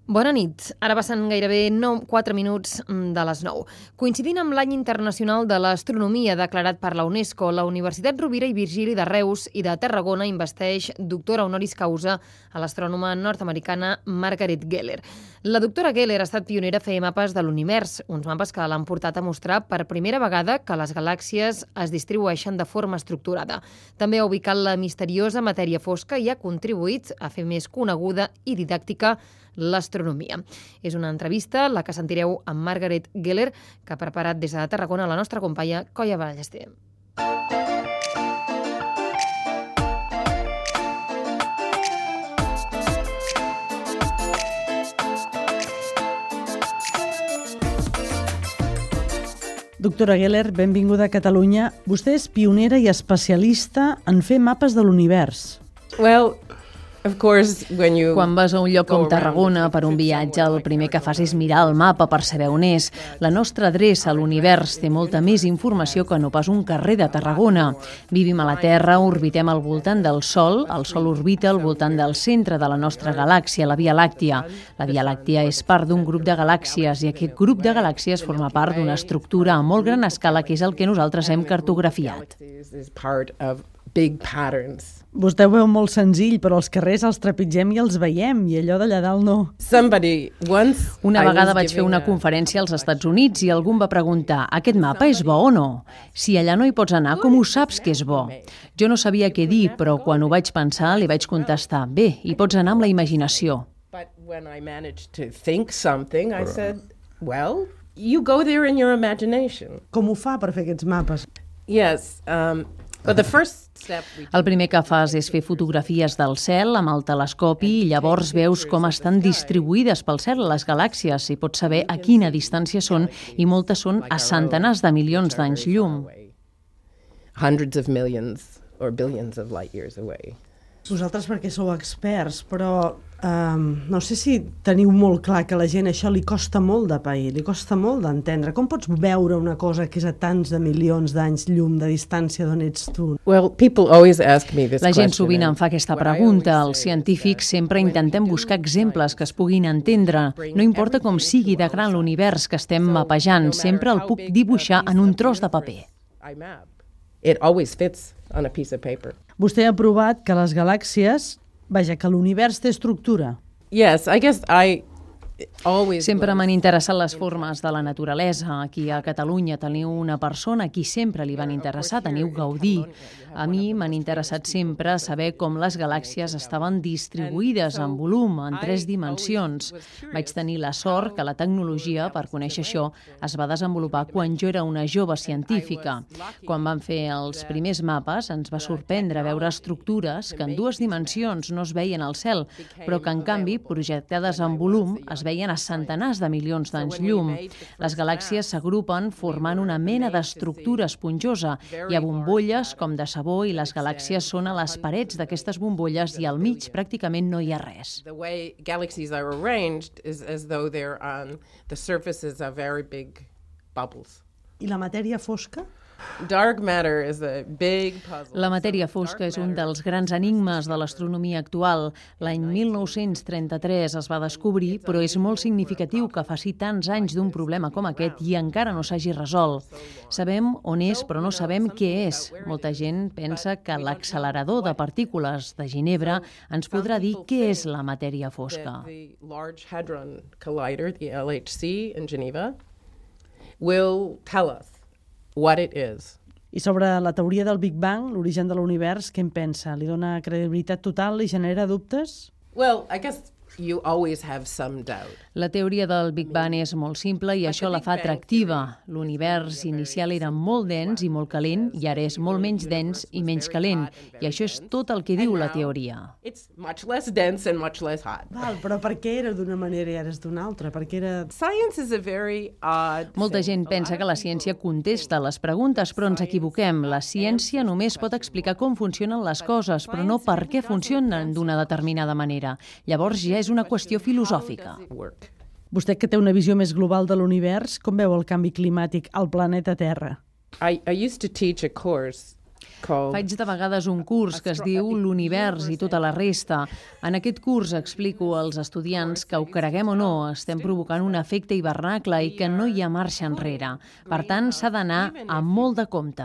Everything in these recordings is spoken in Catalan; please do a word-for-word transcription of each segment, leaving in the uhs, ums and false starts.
Bona nit. Ara passen gairebé quatre minuts de les nou. Coincidint amb l'any internacional de l'astronomia declarat per la UNESCO, la Universitat Rovira i Virgili de Reus i de Tarragona investeix doctora honoris causa a l'astrònoma nord-americana Margaret Geller. La doctora Geller ha estat pionera a fer mapes de l'univers, uns mapes que l'han portat a mostrar per primera vegada que les galàxies es distribueixen de forma estructurada. També ha ubicat la misteriosa matèria fosca i ha contribuït a fer més coneguda i didàctica l'astronomia. És una entrevista, la que sentireu amb Margaret Geller, que ha preparat des de Tarragona la nostra companya Coia Ballester. Doctora Geller, benvinguda a Catalunya. Vostè és pionera i especialista en fer mapes de l'univers. Well, of course, when you Quan vas a un lloc com Tarragona per un viatge, el primer que fas és mirar el mapa per saber on és. La nostra adreça a l'univers té molta més informació que no pas un carrer de Tarragona. Vivim a la Terra, orbitem al voltant del Sol, el Sol orbita al voltant del centre de la nostra galàxia, la Via Làctia. La Via Làctia és part d'un grup de galàxies i aquest grup de galàxies forma part d'una estructura a molt gran escala que és el que nosaltres hem cartografiat. big patterns. Vostè ho veu molt senzill, però als carrers els trepitgem i els veiem, i allò d'allà dalt no. Somebody once Una vegada vaig fer una conferència als Estats Units i algú em va preguntar: aquest mapa és bo o no? Si allà no hi pots anar, com ho saps que és bo? Jo no sabia què dir, però quan ho vaig pensar li vaig contestar: bé, hi pots anar amb la imaginació. But when I managed to think something, I said, well, you go there in your imagination. Com ho fa per fer aquests mapes? Yes, um, but the first step we El primer que fas és fer fotografies del cel amb el telescopi i llavors veus com estan distribuïdes pel cel les galàxies i pots saber a quina distància són, i moltes són a centenars de milions d'anys llum. Hundreds of millions or billions of light years away. Vosaltres perquè sou experts, però um, no sé si teniu molt clar que a la gent això li costa molt de pair, li costa molt d'entendre. Com pots veure una cosa que és a tants de milions d'anys llum de distància d'on ets tu? Well, people always ask me this La gent question, sovint and em fa aquesta what I pregunta. always Els say científics is that sempre when intentem you do buscar exemples que es science, puguin entendre. No importa com sigui de gran l'univers que estem mapejant, sempre el puc dibuixar en un tros de paper. I map. It always fits on a piece of paper. Vostè ha provat que les galàxies, vaja, que l'univers té estructura. Yes, I guess I always Sempre m'han interessat les formes de la naturalesa. Aquí a Catalunya teniu una persona a qui sempre li van interessar, teniu Gaudí. A mi m'han interessat sempre saber com les galàxies estaven distribuïdes en volum, en tres dimensions. Vaig tenir la sort que la tecnologia per conèixer això es va desenvolupar quan jo era una jove científica. Quan vam fer els primers mapes ens va sorprendre veure estructures que en dues dimensions no es veien al cel, però que en canvi, projectades en volum, es veien a centenars de milions d'anys llum. Les galàxies s'agrupen formant una mena d'estructura esponjosa. Hi ha bombolles com de sabó i les galàxies són a les parets d'aquestes bombolles i al mig pràcticament no hi ha res. The way galaxies are arranged is as though they're on the surfaces of very big bubbles. I la matèria fosca? Dark matter is a big puzzle. La matèria fosca és un dels grans enigmes de l'astronomia actual. L'any mil nou-cents trenta-tres es va descobrir, però és molt significatiu que faci tants anys d'un problema com aquest i encara no s'hagi resolt. Sabem on és, però no sabem què és. Molta gent pensa que l'accelerador de partícules de Ginebra ens podrà dir què és la matèria fosca. The Large Hadron Collider, the L H C in Geneva, will tell us what it is. I sobre la teoria del Big Bang, l'origen de l'univers, què en pensa? Li dona credibilitat total i genera dubtes? Well, I guess you always have some doubt. La teoria del Big Bang és molt simple i això la fa atractiva. L'univers inicial era molt dens i molt calent i ara és molt menys dens i menys calent. I això és tot el que diu la teoria. It's much less dense and much less hot. Val, però per què era d'una manera i ara és d'una altra? Per què era... Science is a very odd Molta thing. gent pensa que la ciència contesta les preguntes, però ens equivoquem. La ciència només pot explicar com funcionen les coses, però no per què funcionen d'una determinada manera. Llavors ja és una qüestió filosòfica. Vostè, que té una visió més global de l'univers, com veu el canvi climàtic al planeta Terra? I, I used to teach a course Faig de vegades un curs que es diu L'univers i tota la resta. En aquest curs explico als estudiants que, ho creguem o no, estem provocant un efecte hivernacle i que no hi ha marxa enrere. Per tant, s'ha d'anar amb molt de compte.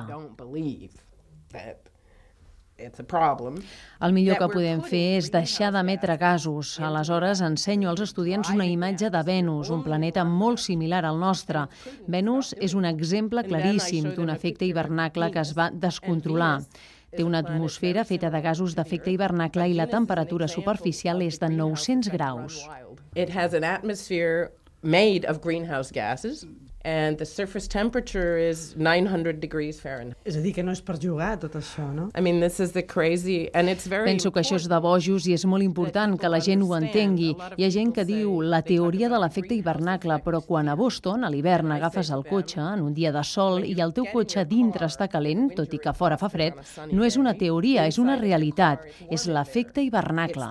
El millor que podem fer és deixar d'emetre gasos. Aleshores, ensenyo als estudiants una imatge de Venus, un planeta molt similar al nostre. Venus és un exemple claríssim d'un efecte hivernacle que es va descontrolar. Té una atmosfera feta de gasos d'efecte hivernacle i la temperatura superficial és de nou-cents graus. It has an atmosphere made of greenhouse gases. And the surface temperature is nine hundred degrees Fahrenheit. És a dir, que no és per jugar, tot això, no? I mean, this is the crazy, and it's very Penso que això és de bojos i és molt important que la gent ho entengui. Hi ha gent que diu la teoria de l'efecte hivernacle, però quan a Boston, a l'hivern, agafes el cotxe en un dia de sol i el teu cotxe dintre està calent, tot i que fora fa fred, no és una teoria, és una realitat. És l'efecte hivernacle.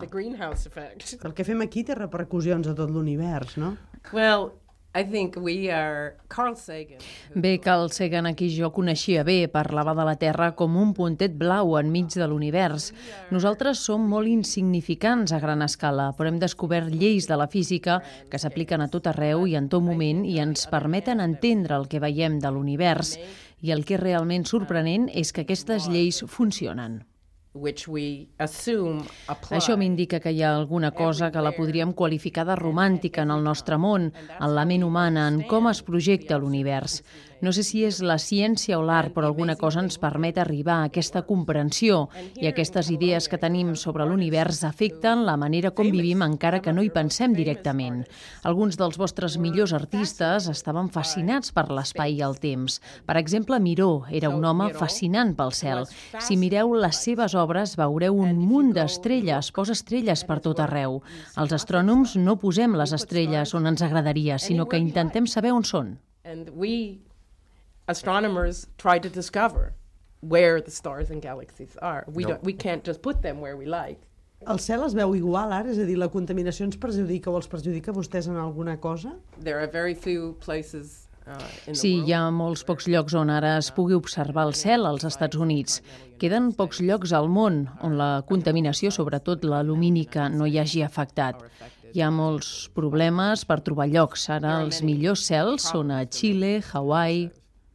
El que fem aquí té repercussions a tot l'univers, no? Well, I think we are Carl Sagan. Bé, Carl Sagan, a qui jo coneixia bé, parlava de la Terra com un puntet blau enmig de l'univers. Nosaltres som molt insignificants a gran escala, però hem descobert lleis de la física que s'apliquen a tot arreu i en tot moment i ens permeten entendre el que veiem de l'univers. I el que és realment sorprenent és que aquestes lleis funcionen. Which we assume apply. Això m'indica que hi ha alguna cosa que la podríem qualificar de romàntica en el nostre món, en la ment humana, en com es projecta l'univers. No sé si és la ciència o l'art, però alguna cosa ens permet arribar a aquesta comprensió i aquestes idees que tenim sobre l'univers afecten la manera com vivim encara que no hi pensem directament. Alguns dels vostres millors artistes estaven fascinats per l'espai i el temps. Per exemple, Miró era un home fascinant pel cel. Si mireu les seves obres veureu un munt d'estrelles, posa estrelles per tot arreu. Els astrònoms no posem les estrelles on ens agradaria, sinó que intentem saber on són. And we astronomers try to discover where the stars and galaxies are. We, don't, we can't just put them where we like. El cel es veu igual ara? És a dir, la contaminació ens perjudica o els perjudica a vostès en alguna cosa? There are very few places uh, in the Sí, world. hi ha molts pocs llocs on ara es pugui observar el cel als Estats Units. Queden pocs llocs al món on la contaminació, sobretot la lumínica, no hi hagi afectat. Hi ha molts problemes per trobar llocs. Ara els millors cels són a Xile, Hawaii.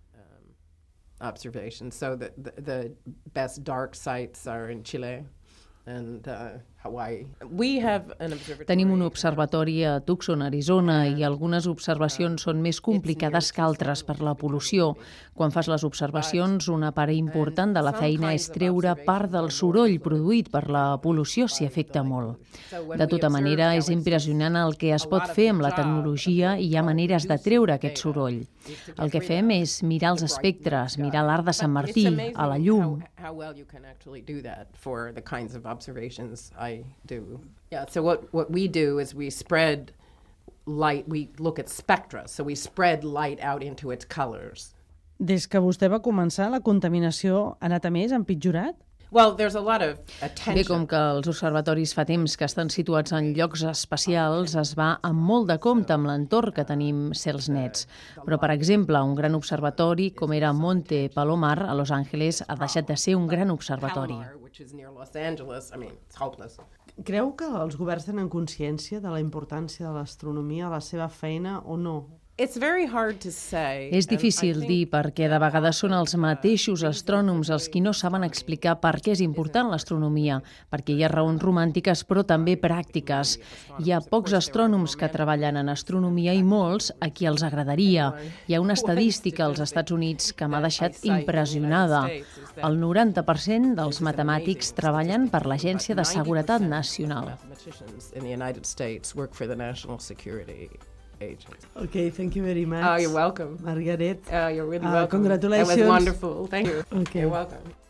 Observations. So the, the, the best dark sites are in Chile and uh, Hawaii. We have an observatory. Tenim un observatori a Tucson, Arizona, i algunes observacions són més complicades que altres per la pol·lució. Quan fas les observacions, una part important de la feina és treure part del soroll produït per la pol·lució si afecta molt. De tota manera, és impressionant el que es pot fer amb la tecnologia i hi ha maneres de treure aquest soroll. El que fem és mirar els espectres, mirar l'arc de Sant Martí, a la llum. How well you can actually do that for the kinds of observations I do. Yeah, so what, what we do is we spread light, we look at spectra, so we spread light out into its colors. Des que vostè va començar, la contaminació ha anat a més, ha empitjorat? Well, there's a lot of Bé, attention. com que els observatoris fa temps que estan situats en llocs especials, es va amb molt de compte amb l'entorn que tenim cels nets. Però, per exemple, un gran observatori com era Monte Palomar a Los Angeles ha deixat de ser un gran observatori. Palomar, which is near Los Angeles, I mean, it's hopeless. Creu que els governs tenen consciència de la importància de l'astronomia a la seva feina o no? It's very hard to say. És difícil dir perquè de vegades són els mateixos astrònoms els qui no saben explicar per què és important l'astronomia, perquè hi ha raons romàntiques però també pràctiques. Hi ha pocs astrònoms que treballen en astronomia i molts a qui els agradaria. Hi ha una estadística als Estats Units que m'ha deixat impressionada. El noranta per cent dels matemàtics treballen per l'Agència de Seguretat Nacional. Mathematicians in the United States work for the National Security Agency. Okay, thank you very much. Oh, you're welcome. Margaret. Oh, you're really Uh, welcome. congratulations. It was wonderful. Thank you. Okay. You're welcome.